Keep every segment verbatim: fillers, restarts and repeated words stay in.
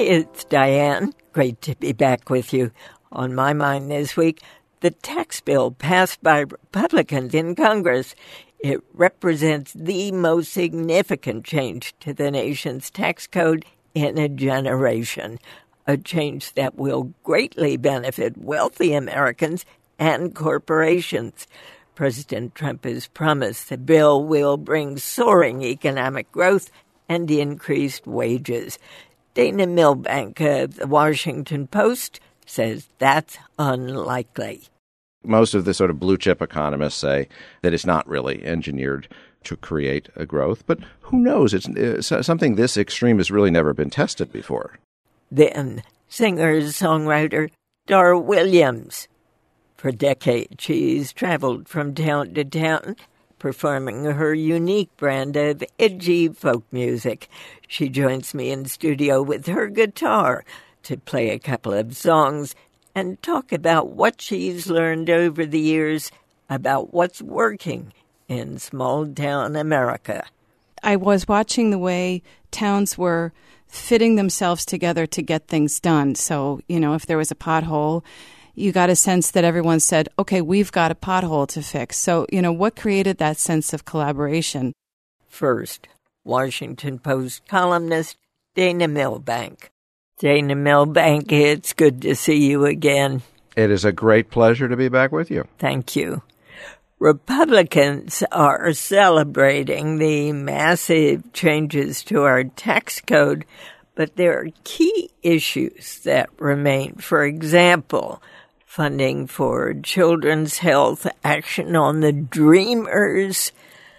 it's Diane. Great to be back with you. On my mind this week, the tax bill passed by Republicans in Congress. It represents the most significant change to the nation's tax code in a generation, a change that will greatly benefit wealthy Americans and corporations. President Trump has promised the bill will bring soaring economic growth and increased wages. Dana Milbank of the Washington Post says that's unlikely. Most of the sort of blue-chip economists say that it's not really engineered to create a growth. But who knows? It's uh, something this extreme has really never been tested before. Then singer-songwriter Dar Williams. For decades, she's traveled from town to town, performing her unique brand of edgy folk music. She joins me in studio with her guitar to play a couple of songs and talk about what she's learned over the years about what's working in small-town America. I was watching the way towns were fitting themselves together to get things done. So, you know, if there was a pothole, you got a sense that everyone said, okay, we've got a pothole to fix. So, you know, what created that sense of collaboration? First, Washington Post columnist Dana Milbank. Dana Milbank, it's good to see you again. It is a great pleasure to be back with you. Thank you. Republicans are celebrating the massive changes to our tax code, but there are key issues that remain. For example, funding for children's health, action on the Dreamers.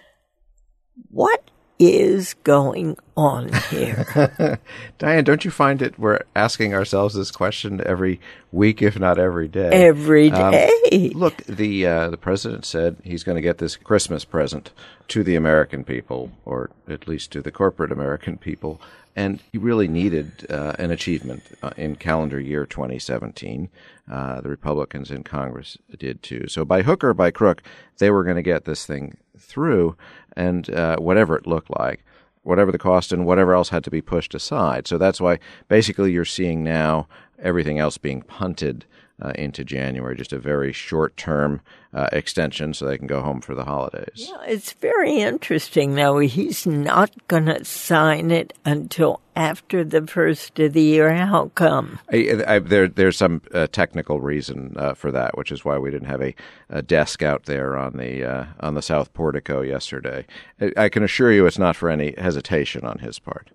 What is going on here? Diane, don't you find it we're asking ourselves this question every week, if not every day? Every day. Um, look, the uh, the president said he's going to get this Christmas present to the American people, or at least to the corporate American people, and he really needed uh, an achievement uh, in calendar year twenty seventeen. Uh, the Republicans in Congress did too. So by hook or by crook, they were going to get this thing through, and uh, whatever it looked like, whatever the cost and whatever else had to be pushed aside. So that's why basically you're seeing now everything else being punted uh, into January, just a very short-term uh, extension so they can go home for the holidays. Yeah, it's very interesting, though. He's not going to sign it until after the first of the year. How come? I, I, there, there's some uh, technical reason uh, for that, which is why we didn't have a, a desk out there on the uh, on the South Portico yesterday. I, I can assure you it's not for any hesitation on his part.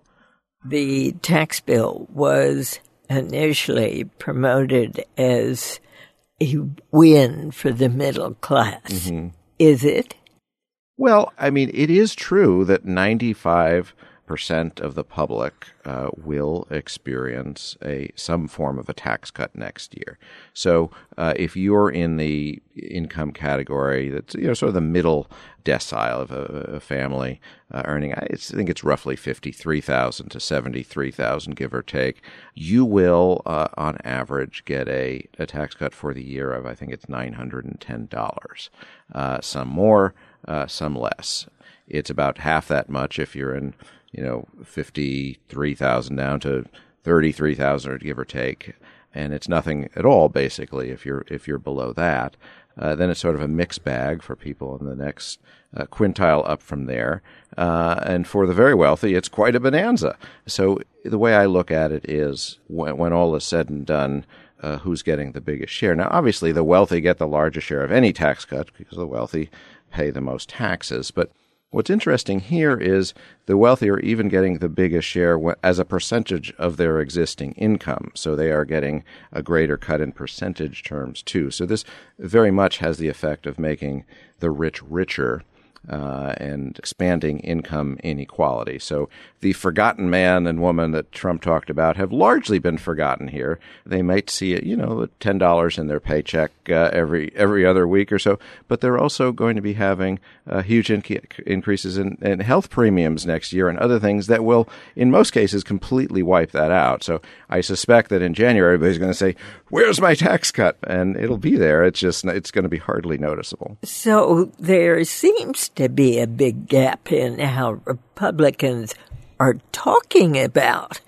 The tax bill was initially promoted as a win for the middle class. Mm-hmm. Is it? Well, I mean, it is true that ninety-five percent of the public uh, will experience a some form of a tax cut next year. So uh, if you're in the income category that's, you know, sort of the middle decile of a, a family uh, earning, I think it's roughly fifty-three thousand to seventy-three thousand, give or take, you will, uh, on average, get a, a tax cut for the year of, I think it's nine hundred ten dollars. Uh, some more, uh, some less. It's about half that much if you're in, you know, fifty-three thousand down to thirty-three thousand, give or take, and it's nothing at all basically if you're if you're below that. Uh, then it's sort of a mixed bag for people in the next uh, quintile up from there, uh, and for the very wealthy, it's quite a bonanza. So the way I look at it is, when, when all is said and done, uh, who's getting the biggest share? Now, obviously, the wealthy get the largest share of any tax cut because the wealthy pay the most taxes, but what's interesting here is the wealthy are even getting the biggest share as a percentage of their existing income. So they are getting a greater cut in percentage terms, too. So this very much has the effect of making the rich richer uh, and expanding income inequality. So the forgotten man and woman that Trump talked about have largely been forgotten here. They might see, you know, ten dollars in their paycheck uh, every every other week or so, but they're also going to be having uh, huge in- increases in, in health premiums next year and other things that will, in most cases, completely wipe that out. So I suspect that in January, everybody's going to say, where's my tax cut? And it'll be there. It's just, it's going to be hardly noticeable. So there seems to be a big gap in how Republicans are talking about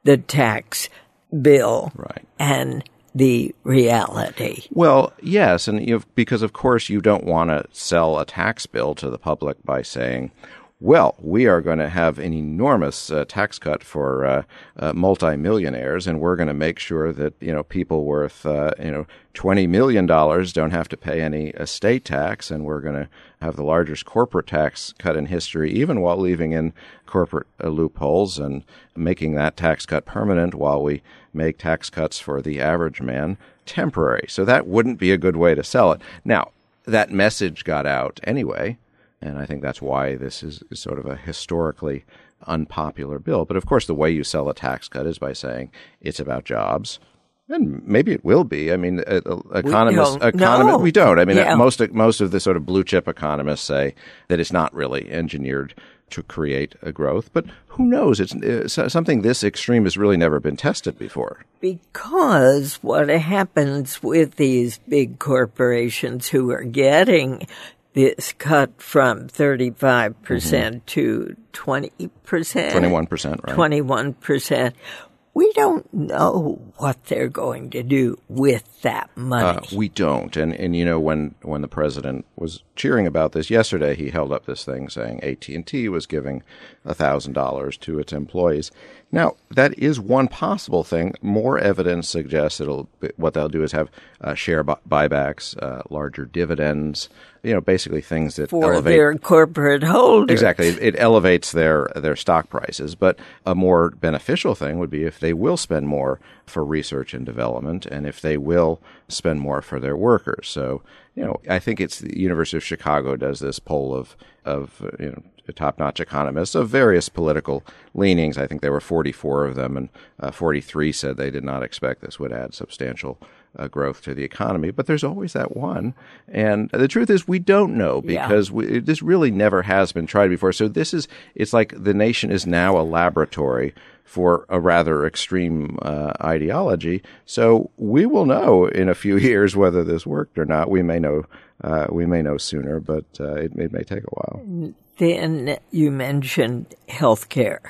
the tax bill Right. and the reality. Well, yes, and you know, because of course you don't want to sell a tax bill to the public by saying, well, we are going to have an enormous uh, tax cut for uh, uh, multimillionaires, and we're going to make sure that, you know, people worth, uh, you know, twenty million dollars don't have to pay any estate tax, and we're going to have the largest corporate tax cut in history, even while leaving in corporate uh, loopholes and making that tax cut permanent while we make tax cuts for the average man temporary. So that wouldn't be a good way to sell it. Now, that message got out anyway. And I think that's why this is, is sort of a historically unpopular bill. But of course, the way you sell a tax cut is by saying it's about jobs. And maybe it will be. I mean, uh, economists, we don't economists, know. we don't. I mean, Yeah. most most of the sort of blue chip economists say that it's not really engineered to create a growth. But who knows? It's uh, something this extreme has really never been tested before. Because what happens with these big corporations who are getting this cut from thirty-five percent mm-hmm. to twenty percent. twenty-one percent, right? twenty-one percent. We don't know what they're going to do with that money. Uh, we don't. And, and you know, when, when the president was cheering about this yesterday, he held up this thing saying A T and T was giving one thousand dollars to its employees. Now, that is one possible thing. More evidence suggests it'll what they'll do is have uh, share bu- buybacks, uh, larger dividends, you know, basically things that for elevate their corporate holders. Exactly. It, it elevates their their stock prices. But a more beneficial thing would be if they will spend more for research and development and if they will spend more for their workers. So, you know, I think it's the University of Chicago does this poll of, of uh, you know, top-notch economists of various political leanings. I think there were forty-four of them, and uh, forty-three said they did not expect this would add substantial uh, growth to the economy. But there's always that one. And the truth is we don't know because yeah. we, this really never has been tried before. So this is – it's like the nation is now a laboratory for a rather extreme uh, ideology. So we will know in a few years whether this worked or not. We may know uh, we may know sooner, but uh, it, it may take a while. Then you mentioned health care,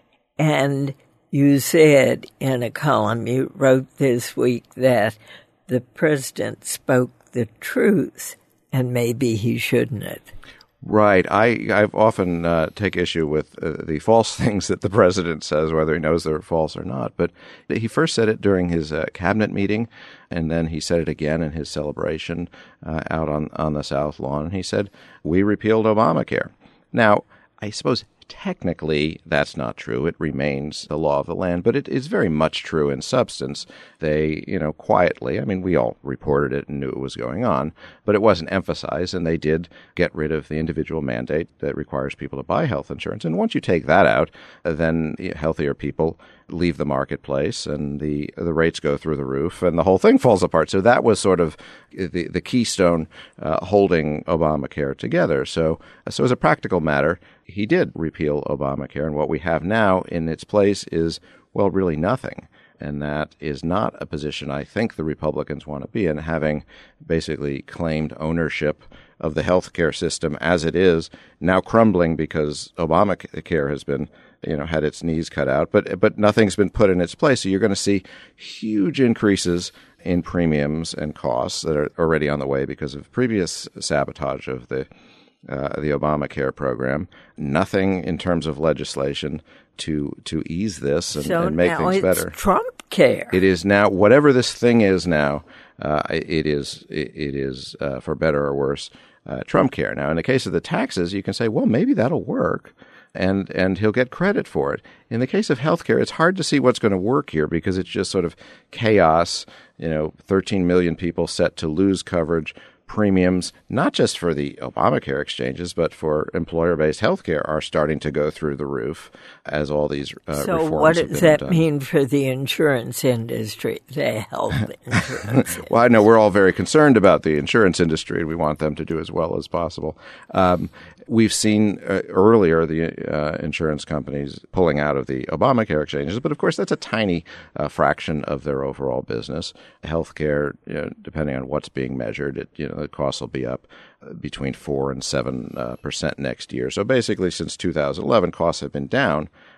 and you said in a column you wrote this week that the president spoke the truth, and maybe he shouldn't have. Right. I, I've often uh, take issue with uh, the false things that the president says, whether he knows they're false or not. But he first said it during his uh, cabinet meeting, and then he said it again in his celebration uh, out on, on the South Lawn. He said, we repealed Obamacare. Now, I suppose technically that's not true. It remains the law of the land, but it is very much true in substance. They, you know, quietly, I mean, we all reported it and knew it was going on, but it wasn't emphasized, and they did get rid of the individual mandate that requires people to buy health insurance. And once you take that out, then healthier people leave the marketplace and the the rates go through the roof and the whole thing falls apart. So that was sort of the the keystone uh, holding Obamacare together. So, so as a practical matter, he did repeal Obamacare, and what we have now in its place is, well, really nothing. And that is not a position I think the Republicans want to be in, having basically claimed ownership of the healthcare system as it is, now crumbling because Obamacare has been, you know, had its knees cut out, but but nothing's been put in its place. So you're going to see huge increases in premiums and costs that are already on the way because of previous sabotage of the uh, the Obamacare program. Nothing in terms of legislation to to ease this and, so and make now things it's better. Trump care. It is now whatever this thing is now. Uh, it is it, it is uh, for better or worse uh, Trump care. Now, in the case of the taxes, you can say, well, maybe that'll work, and and he'll get credit for it. In the case of healthcare, it's hard to see what's going to work here because it's just sort of chaos. You know, thirteen million people set to lose coverage. Premiums, not just for the Obamacare exchanges, but for employer-based healthcare, are starting to go through the roof as all these uh, so reforms what have does been that done. mean for the insurance industry, the health insurance? Well, I know we're all very concerned about the insurance industry, and we want them to do as well as possible. Um, we've seen uh, earlier the uh, insurance companies pulling out of the Obamacare exchanges, but of course that's a tiny uh, fraction of their overall business. Healthcare, you know, depending on what's being measured, it, you know, the costs will be up between four and seven uh, percent next year. So basically, since two thousand eleven, costs have been down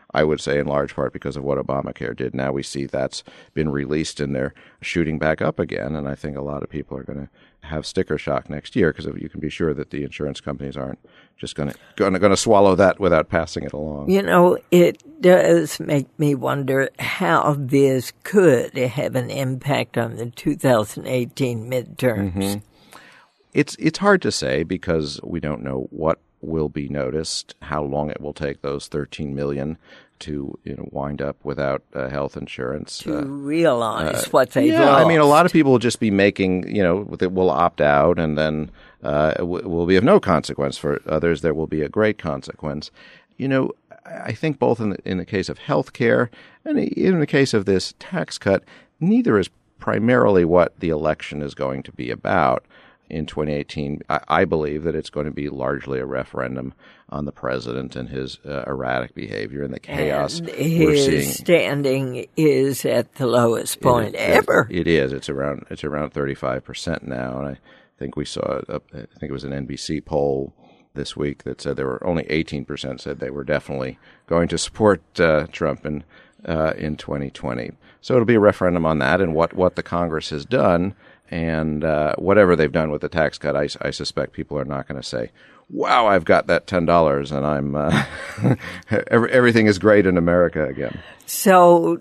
I would say in large part because of what Obamacare did. Now we see that's been released and they're shooting back up again. And I think a lot of people are going to have sticker shock next year because you can be sure that the insurance companies aren't just going to going to going to swallow that without passing it along. You know, it does make me wonder how this could have an impact on the two thousand eighteen midterms. Mm-hmm. It's it's hard to say because we don't know what will be noticed, how long it will take those thirteen million to you know wind up without uh, health insurance. To uh, realize uh, what they've yeah, lost. I mean, a lot of people will just be making, you know, that will opt out, and then uh, it w- will be of no consequence. For others, there will be a great consequence. You know, I think both in the, in the case of health care and in the case of this tax cut, neither is primarily what the election is going to be about. In twenty eighteen, I, I believe that it's going to be largely a referendum on the president and his uh, erratic behavior and the chaos and we're his seeing. standing is at the lowest point it is, ever. It is. It's around. It's around thirty-five percent now, and I think we saw. A, I think it was an N B C poll this week that said there were only eighteen percent said they were definitely going to support uh, Trump in uh, in twenty twenty. So it'll be a referendum on that and what what the Congress has done. And uh, whatever they've done with the tax cut, I, I suspect people are not going to say, wow, I've got that ten dollars and I'm uh, every, everything is great in America again. So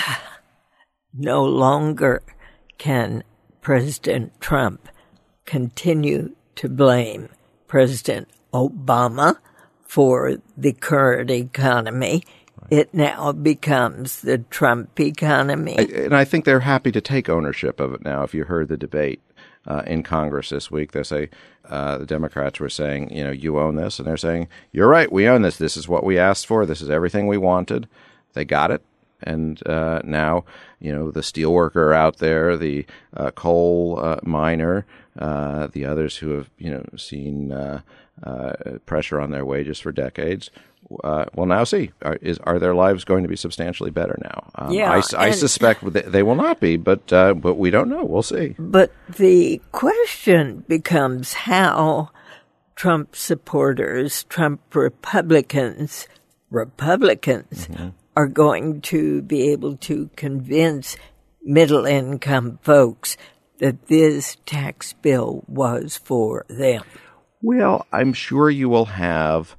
no longer can President Trump continue to blame President Obama for the current economy. It now becomes the Trump economy. I, and I think they're happy to take ownership of it now. If you heard the debate uh, in Congress this week, they say uh, the Democrats were saying, you know, you own this. And they're saying, you're right, we own this. This is what we asked for. This is everything we wanted. They got it. And uh, now, you know, the steel worker out there, the uh, coal uh, miner, uh, the others who have, you know, seen uh, uh, pressure on their wages for decades, Uh, well, now see, are, is, are their lives going to be substantially better now? Um, yeah, I, I suspect they, they will not be, but uh, but we don't know. We'll see. But the question becomes how Trump supporters, Trump Republicans, Republicans mm-hmm. are going to be able to convince middle-income folks that this tax bill was for them. Well, I'm sure you will have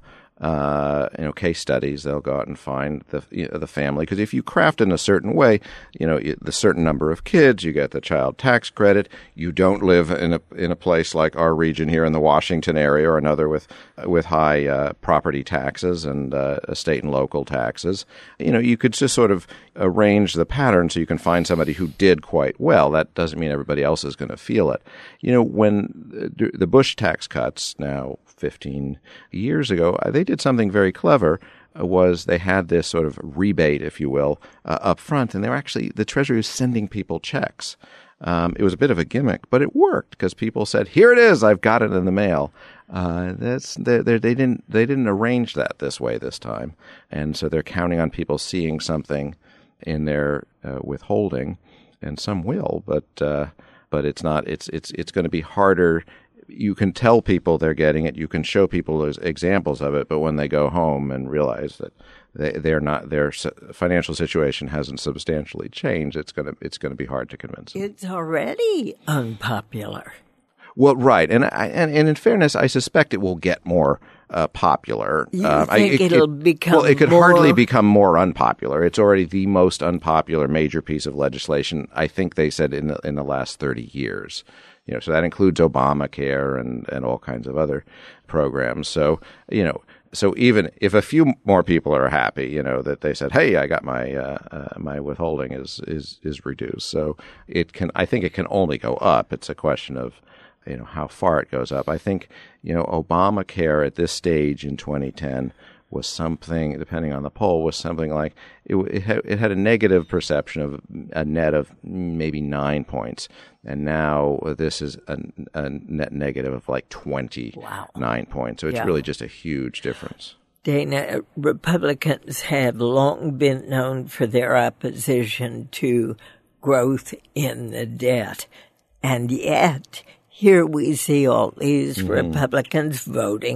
Uh, you know, case studies. They'll go out and find the you know, the family, because if you craft in a certain way, you know, the certain number of kids, you get the child tax credit. You don't live in a in a place like our region here in the Washington area or another with with high uh, property taxes and uh, state and local taxes. You know, you could just sort of arrange the pattern so you can find somebody who did quite well. That doesn't mean everybody else is going to feel it. You know, when the Bush tax cuts now fifteen years ago, they did something very clever. Uh, was they had this sort of rebate, if you will, uh, up front, and they were actually, the Treasury was sending people checks. Um, it was a bit of a gimmick, but it worked because people said, "Here it is, I've got it in the mail." Uh, that's they, they didn't they didn't arrange that this way this time, and so they're counting on people seeing something in their uh, withholding, and some will, but uh, but it's not. It's it's it's going to be harder. You can tell people they're getting it. You can show people those examples of it, but when they go home and realize that they, they're not, their financial situation hasn't substantially changed, it's gonna it's gonna be hard to convince them. It's already unpopular. Well, right, and I, and, and in fairness, I suspect it will get more uh, popular. You um, think I, it, it'll it, become well? It could more... hardly become more unpopular. It's already the most unpopular major piece of legislation, I think they said, in the, in the last thirty years. You know, so that includes Obamacare and, and all kinds of other programs. So, you know, so even if a few more people are happy, you know, that they said, "Hey, I got my uh, uh, my withholding is is is reduced," so it can. I think it can only go up. It's a question of, you know, how far it goes up. I think, you know, Obamacare at this stage in twenty ten was something, depending on the poll, was something like it, it, had, it had a negative perception of a net of maybe nine points. And now this is a, a net negative of like twenty-nine wow. points. So it's yeah. really just a huge difference. Dana, Republicans have long been known for their opposition to growth in the debt. And yet, here we see all these mm-hmm. Republicans voting yeah.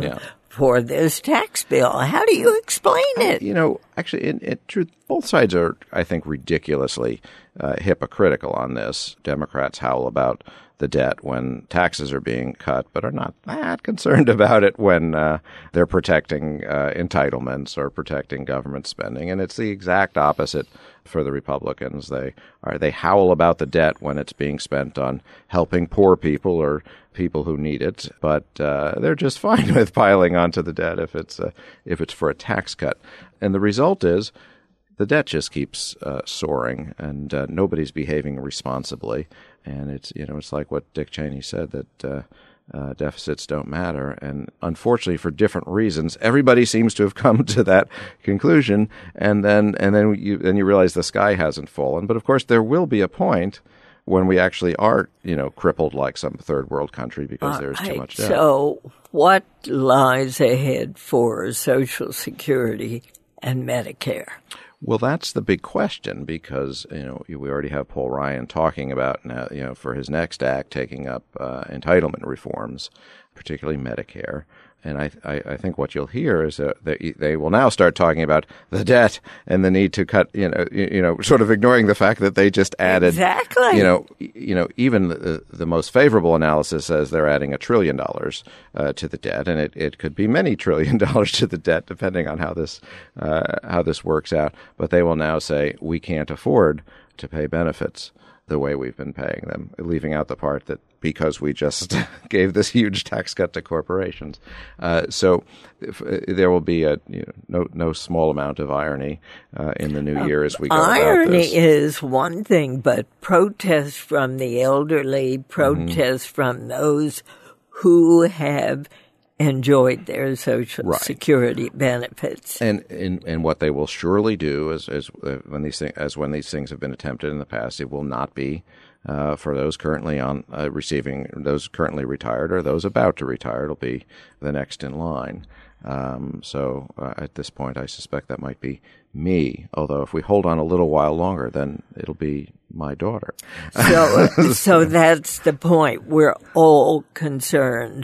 for this tax bill. How do you explain it? You know, actually, in, in truth, both sides are, I think, ridiculously uh, hypocritical on this. Democrats howl about the debt when taxes are being cut, but are not that concerned about it when uh, they're protecting uh, entitlements or protecting government spending. And it's the exact opposite for the Republicans. They are they howl about the debt when it's being spent on helping poor people or people who need it, but uh, they're just fine with piling onto the debt if it's uh, if it's for a tax cut. And the result is the debt just keeps uh, soaring, and uh, nobody's behaving responsibly. And it's you know it's like what Dick Cheney said, that uh, uh, deficits don't matter. And unfortunately, for different reasons, everybody seems to have come to that conclusion. And then and then you then you realize the sky hasn't fallen. But of course, there will be a point when we actually are, you know, crippled like some third world country because there's right. too much debt. So what lies ahead for Social Security and Medicare? Well, that's the big question because, you know, we already have Paul Ryan talking about, now, you know, for his next act, taking up uh, entitlement reforms, particularly Medicare. And I, I, I think what you'll hear is that they, they will now start talking about the debt and the need to cut, you know, you, you know, sort of ignoring the fact that they just added, exactly. you know, you know, even the, the most favorable analysis says they're adding a trillion dollars uh, to the debt, and it, it could be many trillion dollars to the debt depending on how this uh, how this works out. But they will now say we can't afford to pay benefits the way we've been paying them, leaving out the part that because we just gave this huge tax cut to corporations. Uh, so if, uh, there will be a you know, no no small amount of irony uh, in the new year as we go irony about this. Is one thing, but protests from the elderly, protests mm-hmm. from those who have enjoyed their Social right. Security benefits, and, and and what they will surely do is, is uh, when these thing, as when these things have been attempted in the past, it will not be uh, for those currently on uh, receiving, those currently retired or those about to retire. It'll be the next in line. Um, so uh, at this point, I suspect that might be me. Although if we hold on a little while longer, then it'll be my daughter. So so that's the point. We're all concerned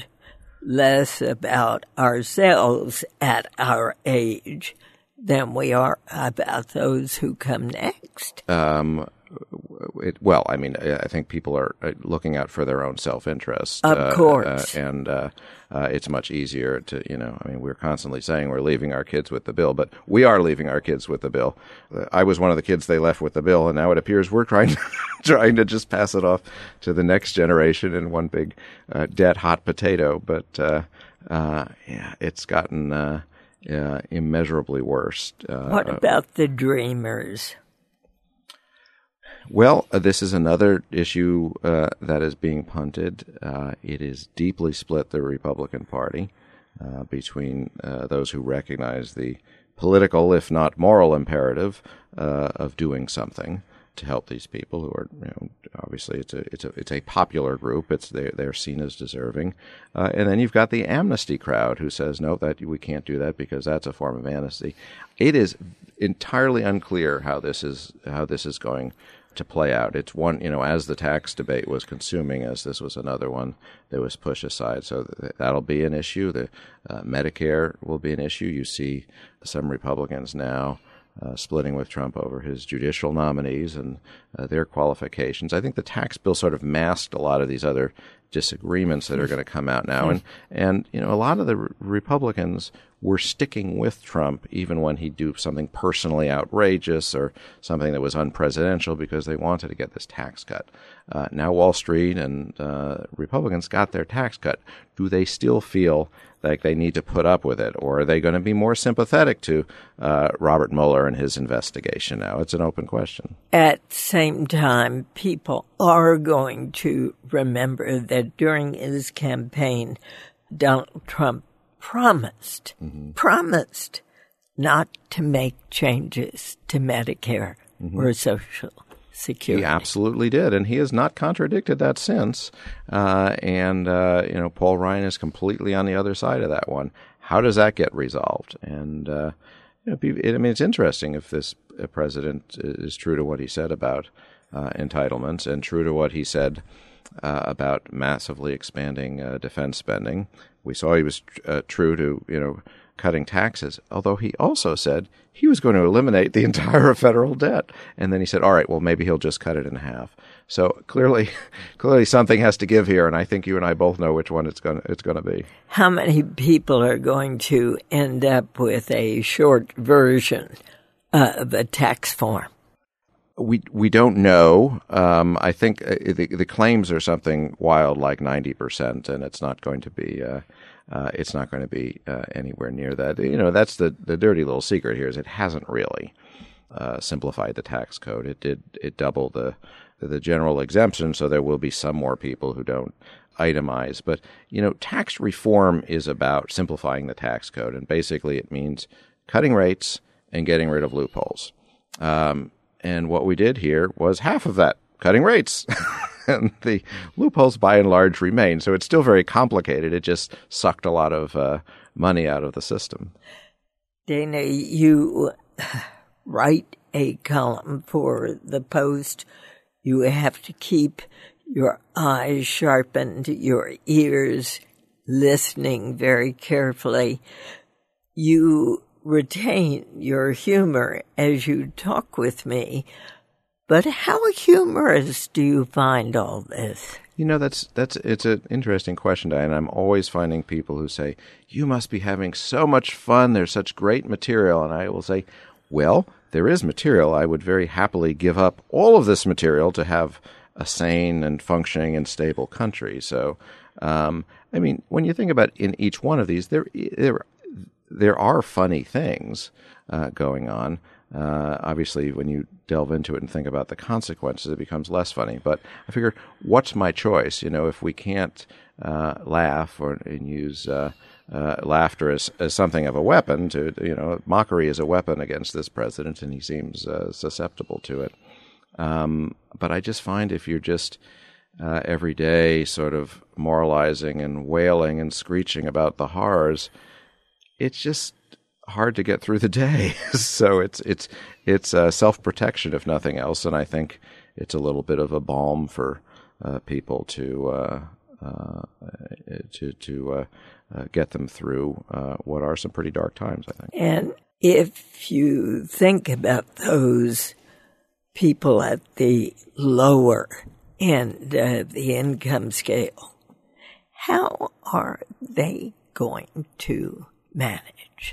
less about ourselves at our age than we are about those who come next. Um, it, well, I mean, I think people are looking out for their own self-interest. Of uh, course. Uh, and uh, uh, it's much easier to, you know, I mean, we're constantly saying we're leaving our kids with the bill, but we are leaving our kids with the bill. I was one of the kids they left with the bill, and now it appears we're trying to, trying to just pass it off to the next generation in one big uh, debt hot potato. But, uh, uh, yeah, it's gotten uh, uh, immeasurably worse. Uh, what about the dreamers? Well, uh, this is another issue uh, that is being punted. Uh, it is deeply split the Republican Party uh, between uh, those who recognize the political, if not moral, imperative uh, of doing something to help these people who are, you know, obviously it's a it's a it's a popular group. It's they they're seen as deserving, uh, and then you've got the amnesty crowd who says no, that we can't do that because that's a form of amnesty. It is entirely unclear how this is how this is going to play out. It's one, you know, as the tax debate was consuming, as this was another one that was pushed aside. So th- that'll be an issue. The uh, Medicare will be an issue. You see some Republicans now uh, splitting with Trump over his judicial nominees and uh, their qualifications. I think the tax bill sort of masked a lot of these other disagreements that are going to come out now. And, and you know, a lot of the re- Republicans were sticking with Trump even when he'd do something personally outrageous or something that was unpresidential because they wanted to get this tax cut. Uh, now Wall Street and uh, Republicans got their tax cut. Do they still feel like they need to put up with it, or are they going to be more sympathetic to uh, Robert Mueller and his investigation now? It's an open question. At the same time, people are going to remember that during his campaign, Donald Trump promised, mm-hmm. promised not to make changes to Medicare mm-hmm. or Social Security. He absolutely did, and he has not contradicted that since. Uh, and, uh, you know, Paul Ryan is completely on the other side of that one. How does that get resolved? And, uh, you know, it, I mean, it's interesting if this president is true to what he said about uh, entitlements and true to what he said uh, about massively expanding uh, defense spending. We saw he was uh, true to, you know, cutting taxes, although he also said he was going to eliminate the entire federal debt. And then he said, all right, well, maybe he'll just cut it in half. So clearly, clearly something has to give here, and I think you and I both know which one it's going to, it's going to be. How many people are going to end up with a short version of a tax form? We we don't know. Um, I think uh, the the claims are something wild like ninety percent, and it's not going to be uh, uh, it's not going to be uh, anywhere near that. You know, that's the, the dirty little secret here is it hasn't really uh, simplified the tax code. It did it doubled the the general exemption, so there will be some more people who don't itemize. But you know, tax reform is about simplifying the tax code, and basically it means cutting rates and getting rid of loopholes. Um, And what we did here was half of that, cutting rates. And the loopholes by and large remain. So it's still very complicated. It just sucked a lot of uh, money out of the system. Dana, you write a column for the Post. You have to keep your eyes sharpened, your ears listening very carefully. You retain your humor as you talk with me, but how humorous do you find all this? You know, that's that's it's an interesting question, Diane. I'm always finding people who say, you must be having so much fun, there's such great material. And I will say, well, there is material. I would very happily give up all of this material to have a sane and functioning and stable country. So, um, I mean, when you think about in each one of these, there there There are funny things uh, going on. Uh, obviously, when you delve into it and think about the consequences, it becomes less funny. But I figure, what's my choice? You know, if we can't uh, laugh or and use uh, uh, laughter as, as something of a weapon, to you know, mockery is a weapon against this president, and he seems uh, susceptible to it. Um, but I just find if you're just uh, every day sort of moralizing and wailing and screeching about the horrors, it's just hard to get through the day. So it's it's it's uh, self-protection, if nothing else, and I think it's a little bit of a balm for uh, people to uh, uh, to to uh, uh, get them through uh, what are some pretty dark times, I think. And if you think about those people at the lower end of the income scale, how are they going to manage?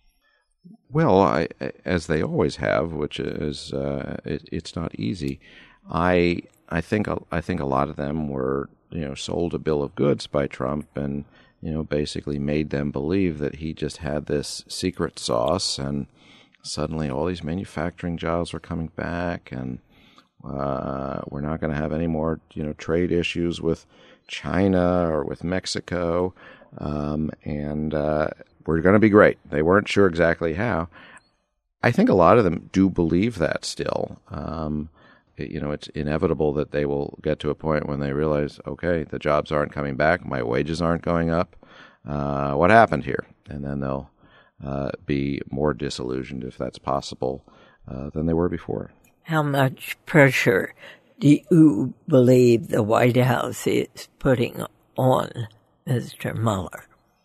Well, I, as they always have, which is uh, it, it's not easy. I I think I think a lot of them were you know sold a bill of goods by Trump, and you know basically made them believe that he just had this secret sauce, and suddenly all these manufacturing jobs were coming back, and uh, we're not going to have any more you know trade issues with China or with Mexico, um, and uh, we're going to be great. They weren't sure exactly how. I think a lot of them do believe that still. Um, it, you know, it's inevitable that they will get to a point when they realize, okay, the jobs aren't coming back, my wages aren't going up. Uh, what happened here? And then they'll uh, be more disillusioned, if that's possible, uh, than they were before. How much pressure do you believe the White House is putting on Mister Mueller?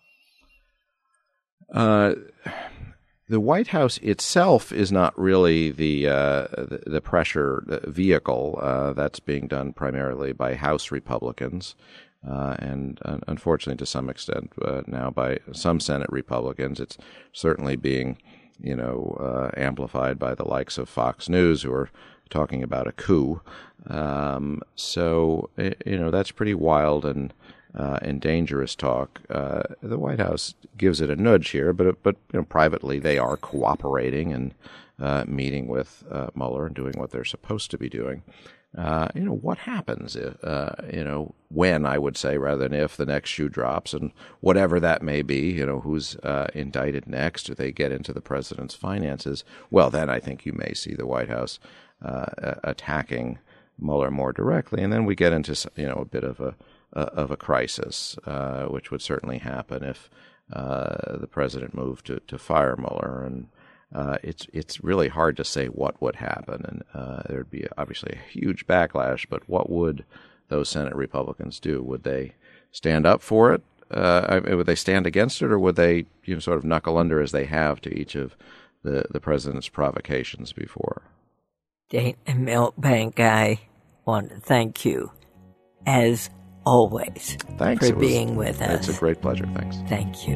Uh, the White House itself is not really the uh, the, the pressure vehicle. Uh, that's being done primarily by House Republicans, uh, and uh, unfortunately, to some extent, uh, now by some Senate Republicans. It's certainly being, you know, uh, amplified by the likes of Fox News, who are talking about a coup. Um, so, you know, that's pretty wild and. Uh, and dangerous talk. Uh, the White House gives it a nudge here, but but you know, privately they are cooperating and uh, meeting with uh, Mueller and doing what they're supposed to be doing. Uh, you know, what happens if, uh, you know, when, I would say, rather than if, the next shoe drops, and whatever that may be, you know, who's uh, indicted next, do they get into the president's finances? Well, then I think you may see the White House uh, attacking Mueller more directly, and then we get into, you know, a bit of a Uh, of a crisis, uh, which would certainly happen if uh, the president moved to, to fire Mueller. And uh, it's it's really hard to say what would happen. And uh, there would be obviously a huge backlash, but what would those Senate Republicans do? Would they stand up for it? Uh, would they stand against it, or would they, you know, sort of knuckle under as they have to each of the, the president's provocations before? Dana Milbank, I want to thank you, as always, Thanks. for It was, being with us. It's a great pleasure. Thanks. Thank you.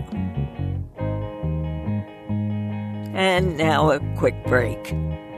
And now a quick break.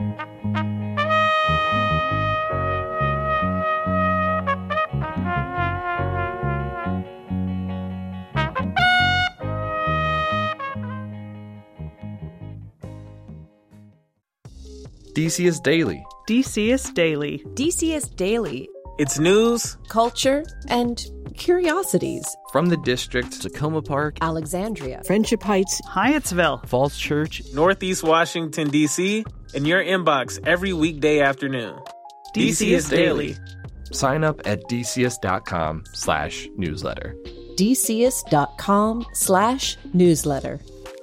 D C S Daily. D C S Daily. D C S Daily. It's news, culture, and curiosities. From the district, Tacoma Park, Alexandria, Friendship Heights, Hyattsville, Falls Church, Northeast Washington, D C, in your inbox every weekday afternoon. D C S Daily. Sign up at dcs.com slash newsletter. dcs.com slash newsletter.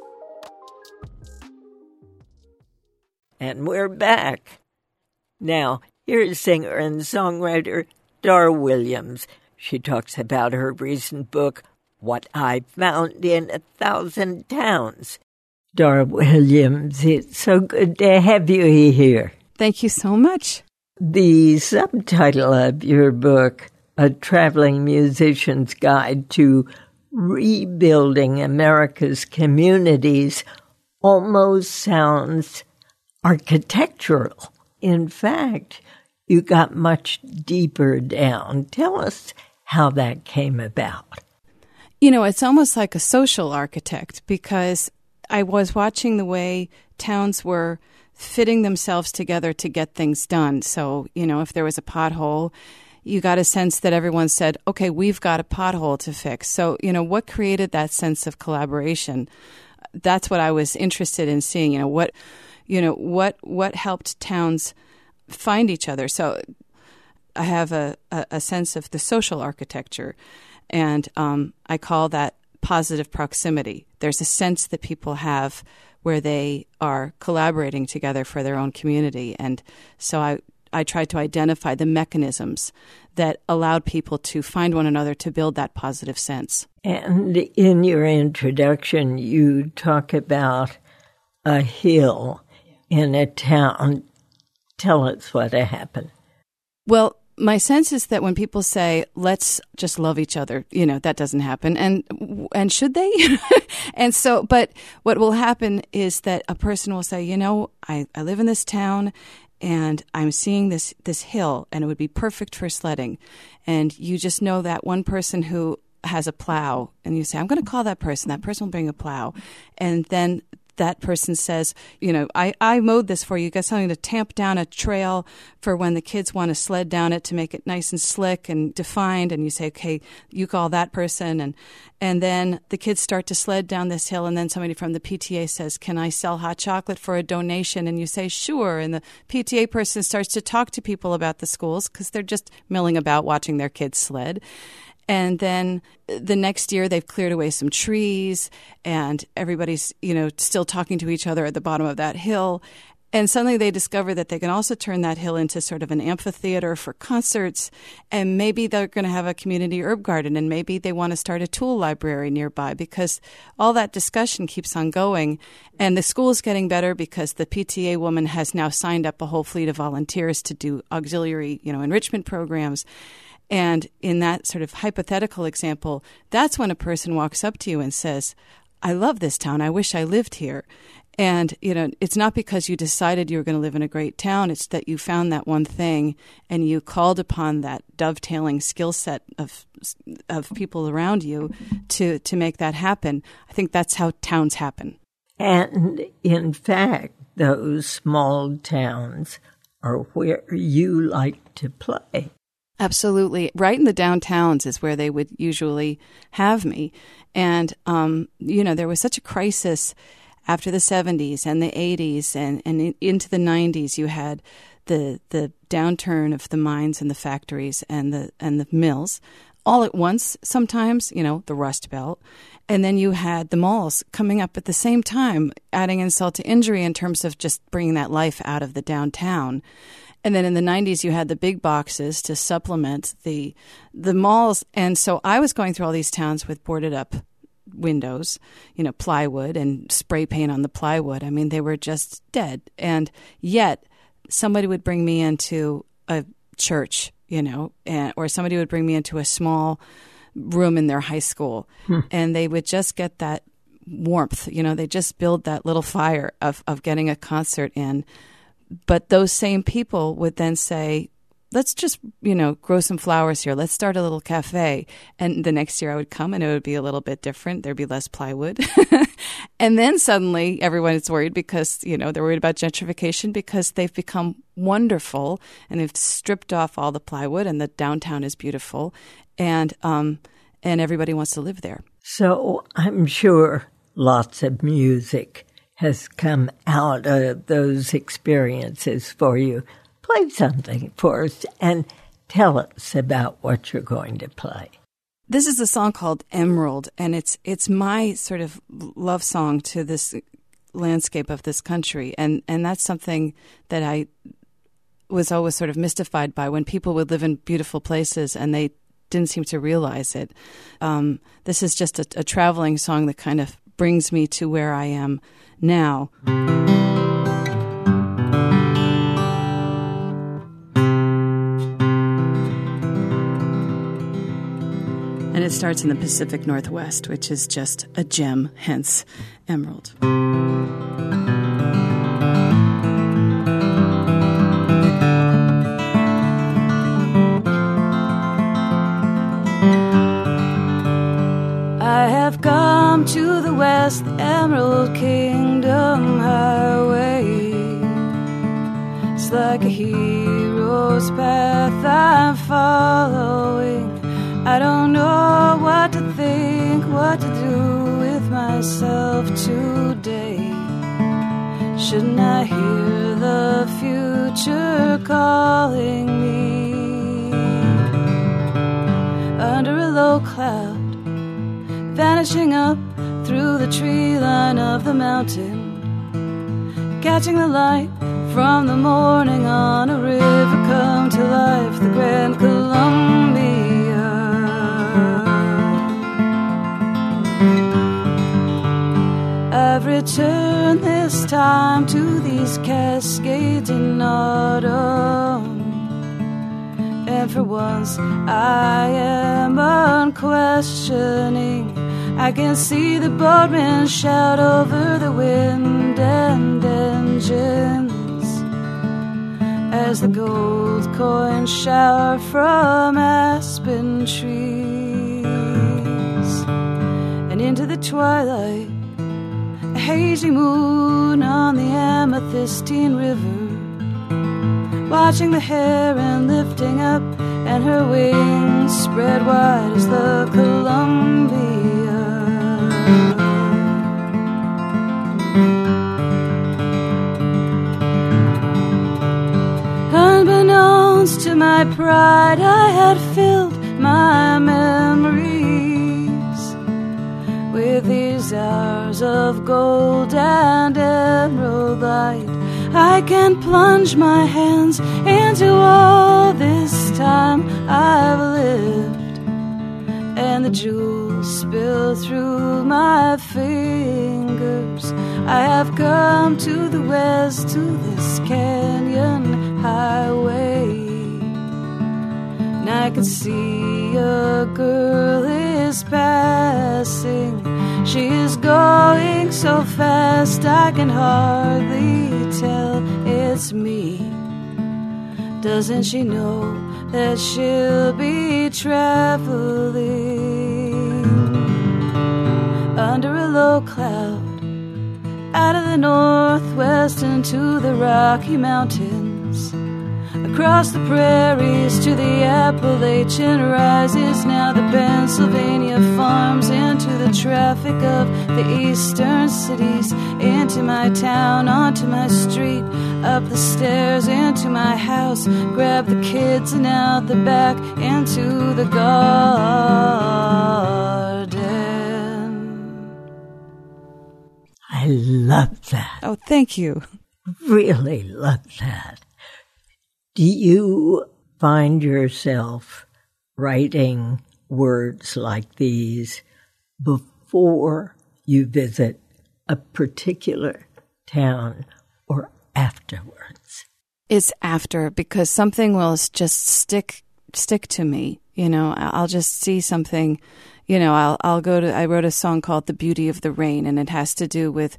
And we're back. Now, here's singer and songwriter Dar Williams. She talks about her recent book, What I Found in a Thousand Towns. Dar Williams, it's so good to have you here. Thank you so much. The subtitle of your book, A Traveling Musician's Guide to Rebuilding America's Communities, almost sounds architectural. In fact, you got much deeper down. Tell us how that came about. You know, it's almost like a social architect, because I was watching the way towns were fitting themselves together to get things done. So, you know, if there was a pothole, you got a sense that everyone said, okay, we've got a pothole to fix. So, you know, what created that sense of collaboration? That's what I was interested in seeing. You know, what, you know, what, what helped towns find each other? So I have a, a, a sense of the social architecture, and um, I call that positive proximity. There's a sense that people have where they are collaborating together for their own community. And so I, I tried to identify the mechanisms that allowed people to find one another to build that positive sense. And in your introduction, you talk about a hill in a town. Tell us what happened. Well, my sense is that when people say, let's just love each other, you know, that doesn't happen. And and should they? And so, but what will happen is that a person will say, you know, I, I live in this town and I'm seeing this, this hill and it would be perfect for sledding. And you just know that one person who has a plow, and you say, I'm going to call that person. That person will bring a plow. And then that person says, you know, I, I mowed this for you. You got something to tamp down a trail for when the kids want to sled down it to make it nice and slick and defined. And you say, okay, you call that person. And and then the kids start to sled down this hill. And then somebody from the P T A says, can I sell hot chocolate for a donation? And you say, sure. And the P T A person starts to talk to people about the schools because they're just milling about watching their kids sled. And then the next year they've cleared away some trees and everybody's, you know, still talking to each other at the bottom of that hill. And suddenly they discover that they can also turn that hill into sort of an amphitheater for concerts. And maybe they're going to have a community herb garden, and maybe they want to start a tool library nearby, because all that discussion keeps on going. And the school is getting better because the P T A woman has now signed up a whole fleet of volunteers to do auxiliary, you know, enrichment programs. And in that sort of hypothetical example, that's when a person walks up to you and says, I love this town. I wish I lived here. And, you know, it's not because you decided you were going to live in a great town. It's that you found that one thing and you called upon that dovetailing skill set of of people around you to, to make that happen. I think that's how towns happen. And in fact, those small towns are where you like to play. Absolutely. Right in the downtowns is where they would usually have me. And, um, you know, there was such a crisis after the seventies and the eighties and, and into the nineties. You had the the downturn of the mines and the factories and the and the mills all at once, sometimes, you know, the Rust Belt. And then you had the malls coming up at the same time, adding insult to injury in terms of just bringing that life out of the downtown. And then in the nineties, you had the big boxes to supplement the the malls. And so I was going through all these towns with boarded up windows, you know, plywood and spray paint on the plywood. I mean, they were just dead. And yet somebody would bring me into a church, you know, and, or somebody would bring me into a small room in their high school, hmm. and they would just get that warmth, you know, they just build that little fire of, of getting a concert in. But those same people would then say, let's just, you know, grow some flowers here. Let's start a little cafe. And the next year I would come and it would be a little bit different. There'd be less plywood. And then suddenly everyone is worried because, you know, they're worried about gentrification because they've become wonderful and they've stripped off all the plywood and the downtown is beautiful. And, um, and everybody wants to live there. So I'm sure lots of music has come out of those experiences for you. Play something for us and tell us about what you're going to play. This is a song called Emerald, and it's it's my sort of love song to this landscape of this country. And, and that's something that I was always sort of mystified by when people would live in beautiful places and they didn't seem to realize it. Um, this is just a, a traveling song that kind of brings me to where I am now. And it starts in the Pacific Northwest, which is just a gem, hence emerald. I have come to the west, the Emerald Kingdom Highway. It's like a hero's path I'm following. I don't know what to think, what to do with myself today. Shouldn't I hear the future calling me? Under a low cloud, vanishing up through the tree line of the mountain, catching the light from the morning on a river come to life, the Grand Columbia. I've returned this time to these cascades in autumn, and for once I am unquestioning. I can see the boatmen shout over the wind and engines as the gold coins shower from aspen trees. And into the twilight, a hazy moon on the amethystine river, watching the heron lifting up, and her wings spread wide as the Columbia. Unbeknownst to my pride, I had filled my memories with these hours of gold and emerald light. I can plunge my hands into all this time I've lived, and the jewels spill through my fingers. I have come to the west, to this canyon highway, and I can see a girl is passing. She is going so fast I can hardly tell it's me. Doesn't she know that she'll be traveling under a low cloud, out of the northwest into the Rocky Mountains, across the prairies to the Appalachian rises, now the Pennsylvania farms, into the traffic of the eastern cities, into my town, onto my street, up the stairs, into my house, grab the kids and out the back, into the garden. I love that. Oh, thank you. Really love that. Do you find yourself writing words like these before you visit a particular town or afterwards? It's after, because something will just stick stick to me. You know, I'll just see something. You know, I'll I'll go to. I wrote a song called "The Beauty of the Rain," and it has to do with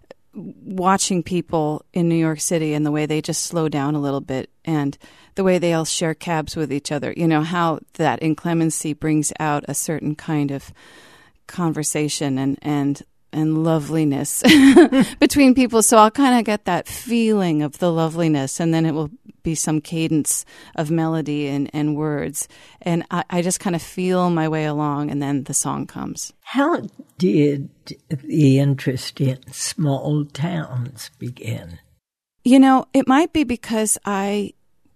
watching people in New York City and the way they just slow down a little bit, and the way they all share cabs with each other. You know, how that inclemency brings out a certain kind of conversation and and and loveliness between people. So I'll kind of get that feeling of the loveliness, and then it will be some cadence of melody and, and words. And I, I just kind of feel my way along, and then the song comes. How did the interest in small towns begin? You know, it might be because I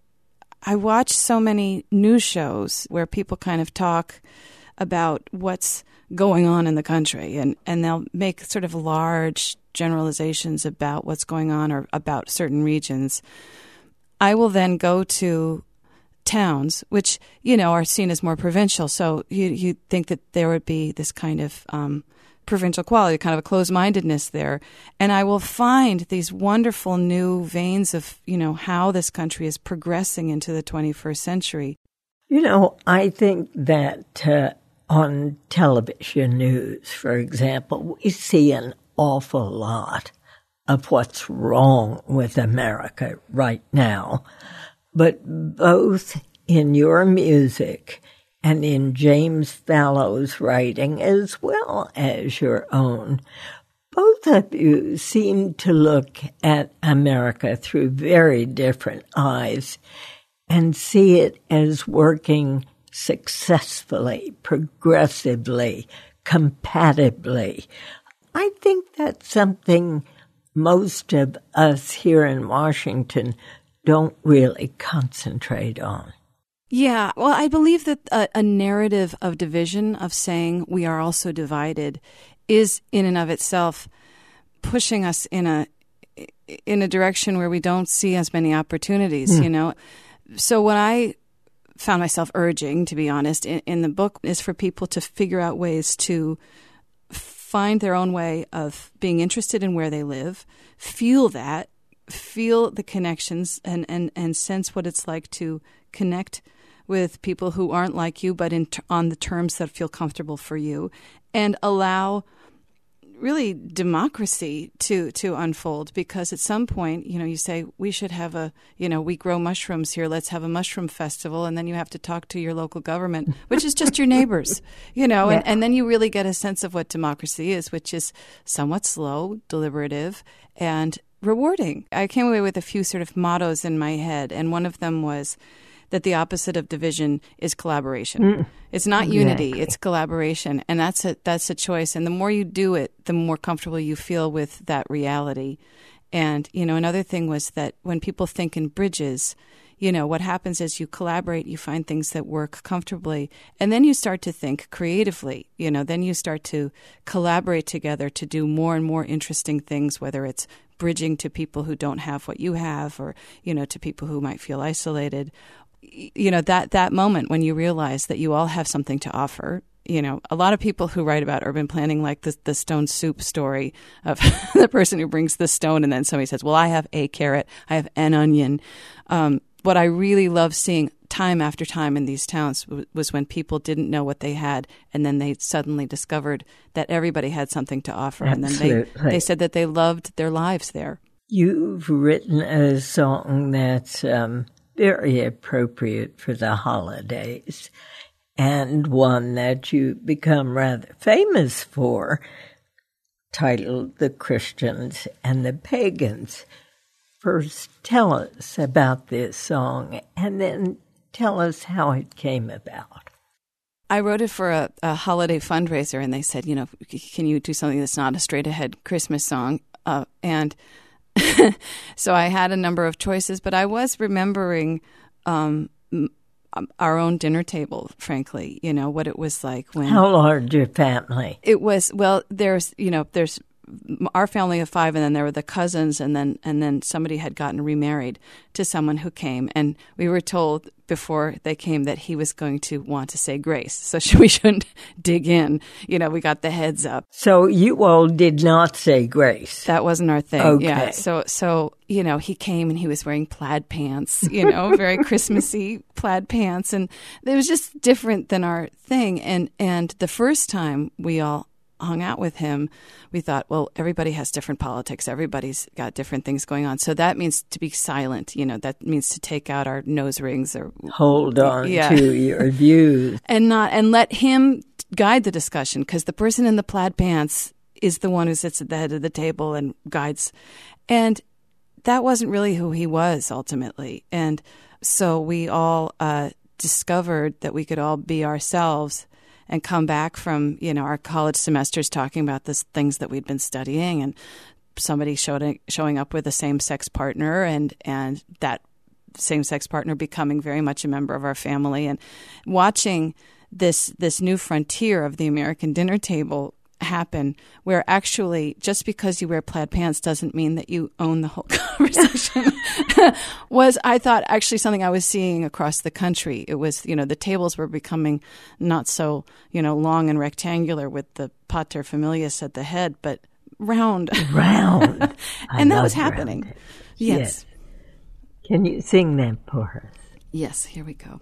I watch so many news shows where people kind of talk about what's going on in the country, and, and they'll make sort of large generalizations about what's going on or about certain regions. I will then go to towns, which, you know, are seen as more provincial. So you you think that there would be this kind of um, provincial quality, kind of a closed-mindedness there. And I will find these wonderful new veins of, you know, how this country is progressing into the twenty-first century. You know, I think that uh, on television news, for example, we see an awful lot of what's wrong with America right now. But both in your music and in James Fallow's writing, as well as your own, both of you seem to look at America through very different eyes and see it as working successfully, progressively, compatibly. I think that's something most of us here in Washington don't really concentrate on. Yeah, well, I believe that a, a narrative of division, of saying we are also divided, is in and of itself pushing us in a in a direction where we don't see as many opportunities, mm. you know. So what I found myself urging, to be honest, in, in the book is for people to figure out ways to find their own way of being interested in where they live, feel that, feel the connections, and, and, and sense what it's like to connect with people who aren't like you, but in t- on the terms that feel comfortable for you, and allow really democracy to to unfold. Because at some point, you know, you say we should have a, you know, we grow mushrooms here, let's have a mushroom festival, and then you have to talk to your local government, which is just your neighbors, you know, yeah. and, and then you really get a sense of what democracy is, which is somewhat slow, deliberative, and rewarding. I came away with a few sort of mottos in my head, and one of them was that the opposite of division is collaboration. Mm. It's not unity, exactly. It's collaboration. And that's a that's a choice. And the more you do it, the more comfortable you feel with that reality. And, you know, another thing was that when people think in bridges, you know, what happens is you collaborate, you find things that work comfortably, and then you start to think creatively. You know, then you start to collaborate together to do more and more interesting things, whether it's bridging to people who don't have what you have, or, you know, to people who might feel isolated. You know, that, that moment when you realize that you all have something to offer. You know, a lot of people who write about urban planning, like the, the stone soup story of the person who brings the stone and then somebody says, well, I have a carrot, I have an onion. Um, what I really love seeing time after time in these towns w- was when people didn't know what they had, and then they suddenly discovered that everybody had something to offer. Absolutely. And then they, they said that they loved their lives there. You've written a song that's um, very appropriate for the holidays, and one that you become rather famous for, titled The Christians and the Pagans. First, tell us about this song, and then tell us how it came about. I wrote it for a, a holiday fundraiser, and they said, you know, can you do something that's not a straight-ahead Christmas song? Uh, and so I had a number of choices, but I was remembering um, our own dinner table, frankly, you know, what it was like when... How large your family? It was, well, there's, you know, there's our family of five, and then there were the cousins, and then and then somebody had gotten remarried to someone who came, and we were told before they came that he was going to want to say grace, so we shouldn't dig in. You know, we got the heads up. So you all did not say grace. That wasn't our thing. Okay. Yeah. So so you know, he came and he was wearing plaid pants. You know, very Christmassy plaid pants, and it was just different than our thing. And and the first time we all hung out with him, we thought, well, everybody has different politics. Everybody's got different things going on. So that means to be silent. You know, that means to take out our nose rings or hold on yeah. to your views and not and let him guide the discussion, because the person in the plaid pants is the one who sits at the head of the table and guides. And that wasn't really who he was ultimately. And so we all uh, discovered that we could all be ourselves and come back from, you know, our college semesters talking about the things that we'd been studying, and somebody showed, showing up with a same-sex partner, and, and that same-sex partner becoming very much a member of our family, and watching this this new frontier of the American dinner table happen, where actually just because you wear plaid pants doesn't mean that you own the whole conversation, was, I thought, actually something I was seeing across the country. It was, you know, the tables were becoming not so, you know, long and rectangular with the paterfamilias at the head, but round. Round. And that was happening. Round. Yes. yes. Can you sing that for us? Yes, here we go.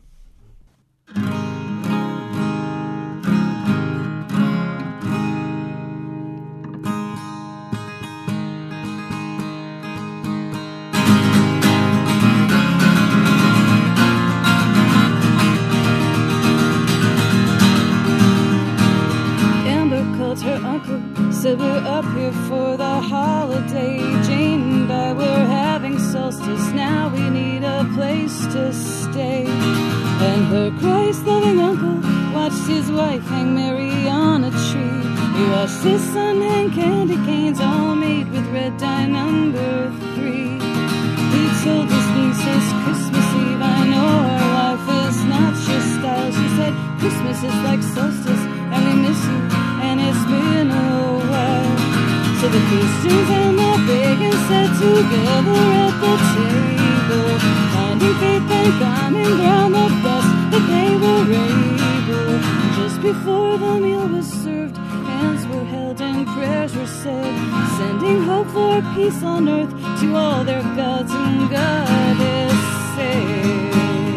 Her uncle said, we're up here for the holiday. Jane and I were having solstice. Now we need a place to stay. And her Christ-loving uncle watched his wife hang Mary on a tree. He watched his son hang candy canes, all made with red dye number three. He told his niece it's Christmas Eve. I know our life is not your style. She said, Christmas is like solstice, and we miss you, and it's been a while. So the Christians and the pagans sat together at the table, finding faith and common ground the best that they were able. Just before the meal was served, hands were held and prayers were said, sending hope for peace on earth to all their gods and goddesses.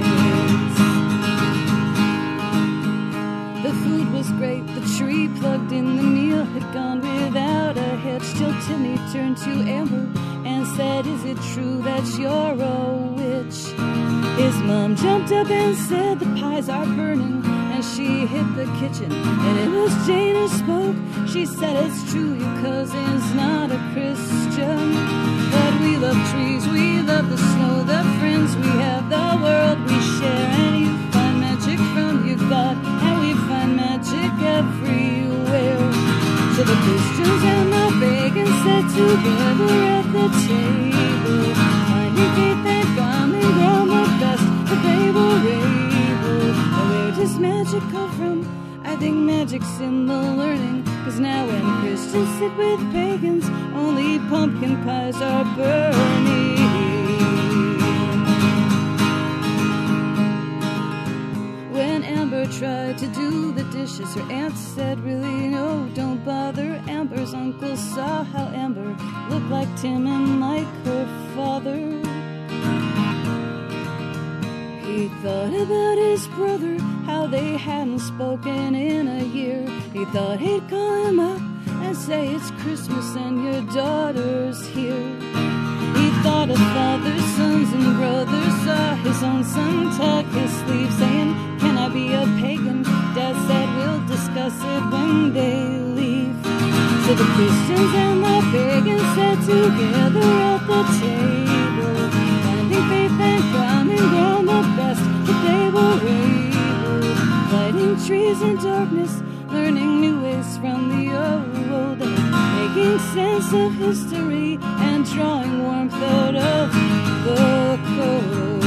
The food was great, the tree plugged in, the meal had gone without a hitch, till Timmy turned to Amber and said, is it true that you're a witch? His mom jumped up and said, the pies are burning, and she hit the kitchen, and it was Jane who spoke. She said, it's true, your cousin's not a Christian, but we love trees, we love the snow, the friends we have, the world we share, and you find magic from your God, and we find magic everywhere. So the Christians and the pagans sat together at the table, finding faith and common ground the best that they were able. But where does magic come from? I think magic's in the learning, cause now when Christians sit with pagans, only pumpkin pies are burning. When Amber tried to do the dishes, her aunt said, really, no, don't bother. Amber's uncle saw how Amber looked like Tim and like her father. He thought about his brother, how they hadn't spoken in a year. He thought he'd call him up and say, it's Christmas and your daughter's here. He thought of fathers, sons, and brothers, saw his own son tuck his sleeve, saying, can I be a pagan? Dad said, we'll discuss it when they leave. So the Christians and the pagans sat together at the table, finding faith and common ground the best that they were able, lighting trees in darkness, learning new ways from the old, making sense of history and drawing warmth out of the cold.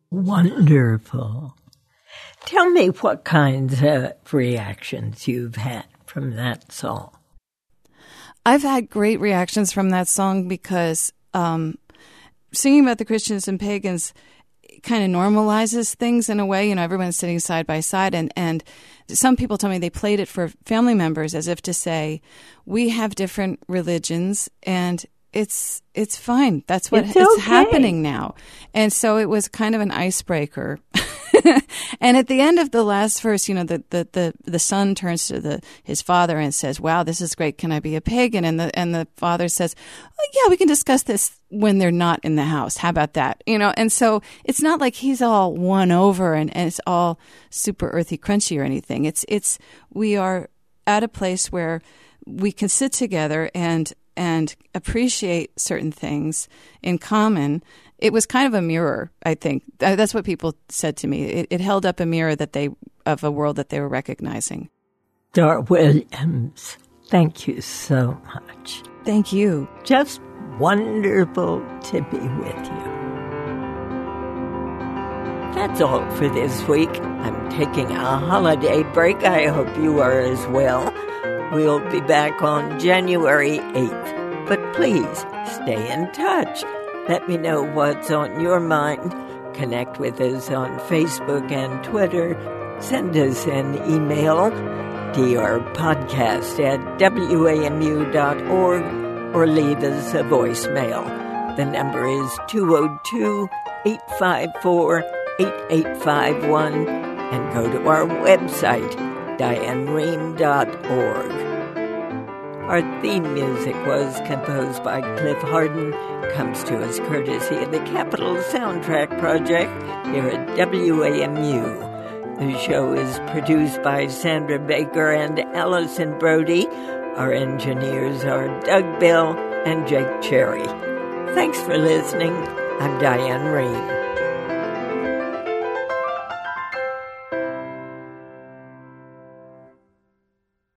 Wonderful. Tell me what kinds of reactions you've had from that song. I've had great reactions from that song because um, singing about the Christians and pagans kind of normalizes things in a way. You know, everyone's sitting side by side, and, and some people tell me they played it for family members as if to say, we have different religions, and it's it's fine. That's what it's is okay. happening now. And so it was kind of an icebreaker. And at the end of the last verse, you know, the, the, the, the son turns to the his father and says, wow, this is great. Can I be a pagan? And the and the father says, oh, yeah, we can discuss this when they're not in the house. How about that? You know, and so it's not like he's all won over and, and it's all super earthy crunchy or anything. It's it's we are at a place where we can sit together and and appreciate certain things in common. It was kind of a mirror, I think. That's what people said to me. It, it held up a mirror that they of a world that they were recognizing. Dar Williams, thank you so much. Thank you. Just wonderful to be with you. That's all for this week. I'm taking a holiday break. I hope you are as well. We'll be back on January eighth. But please stay in touch. Let me know what's on your mind. Connect with us on Facebook and Twitter. Send us an email, drpodcast at w a m u dot org, or leave us a voicemail. The number is two oh two, eight five four, eight eight five one, and go to our website, diane rehm dot org. Our theme music was composed by Cliff Harden, comes to us courtesy of the Capitol Soundtrack Project here at W A M U. The show is produced by Sandra Baker and Allison Brody. Our engineers are Doug Bell and Jake Cherry. Thanks for listening. I'm Diane Rehm.